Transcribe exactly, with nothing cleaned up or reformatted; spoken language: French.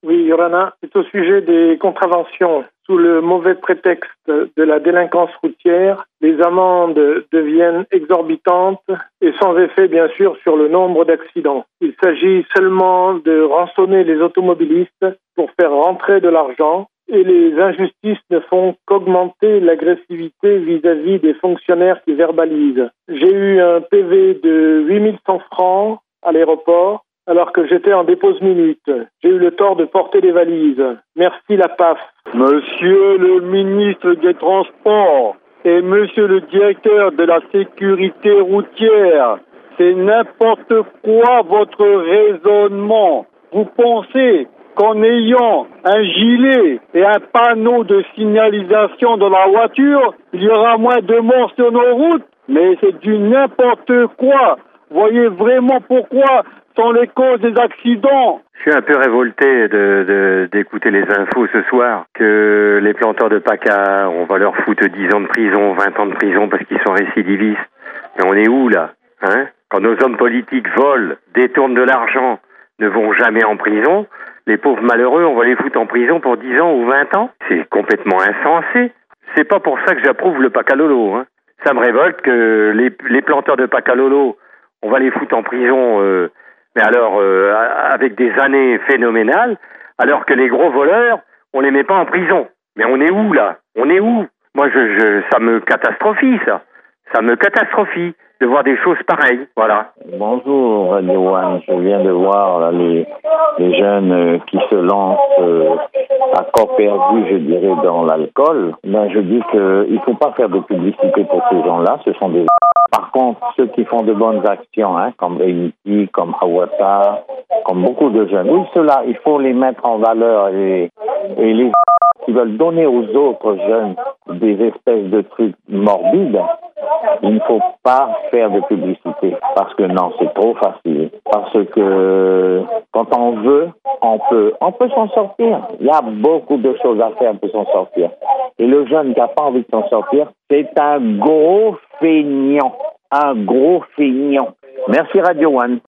Oui, Yorana, c'est au sujet des contraventions. Sous le mauvais prétexte de la délinquance routière, les amendes deviennent exorbitantes et sans effet, bien sûr, sur le nombre d'accidents. Il s'agit seulement de rançonner les automobilistes pour faire rentrer de l'argent et les injustices ne font qu'augmenter l'agressivité vis-à-vis des fonctionnaires qui verbalisent. J'ai eu un P V de huit mille cent francs à l'aéroport alors que j'étais en dépose minute. J'ai eu le tort de porter des valises. Merci la P A F. Monsieur le ministre des Transports et monsieur le directeur de la sécurité routière, c'est n'importe quoi votre raisonnement. Vous pensez qu'en ayant un gilet et un panneau de signalisation dans la voiture, il y aura moins de morts sur nos routes? Mais c'est du n'importe quoi. Voyez vraiment pourquoi sont les causes des accidents. Je suis un peu révolté de, de, d'écouter les infos ce soir, que les planteurs de P A C A, on va leur foutre dix ans de prison, vingt ans de prison parce qu'ils sont récidivistes. Mais on est où là, hein? Quand nos hommes politiques volent, détournent de l'argent, ne vont jamais en prison, les pauvres malheureux, on va les foutre en prison pour dix ans ou vingt ans? C'est complètement insensé. C'est pas pour ça que j'approuve le P A C A Lolo, hein. Ça me révolte que les, les planteurs de P A C A Lolo, on va les foutre en prison... Euh, Mais alors, euh, avec des années phénoménales, alors que les gros voleurs, on les met pas en prison. Mais on est où, là? On est où? Moi, je, je, ça me catastrophie, ça. Ça me catastrophie de voir des choses pareilles, voilà. Bonjour, Radio One. Je viens de voir là, les, les jeunes euh, qui se lancent euh, à corps perdu, je dirais, dans l'alcool. Ben, je dis qu'il ne faut pas faire de publicité pour ces gens-là. Ce sont des... Par contre, ceux qui font de bonnes actions, hein, comme Réuniti, comme Hawata, comme beaucoup de jeunes, oui, ceux-là, il faut les mettre en valeur et, et les qui veulent donner aux autres jeunes des espèces de trucs morbides, il ne faut pas faire de publicité parce que non, c'est trop facile. Parce que quand on veut, on peut, on peut s'en sortir. Il y a beaucoup de choses à faire pour s'en sortir. Et le jeune qui n'a pas envie de s'en sortir, c'est un gros feignant. Un gros feignant. Merci Radio One.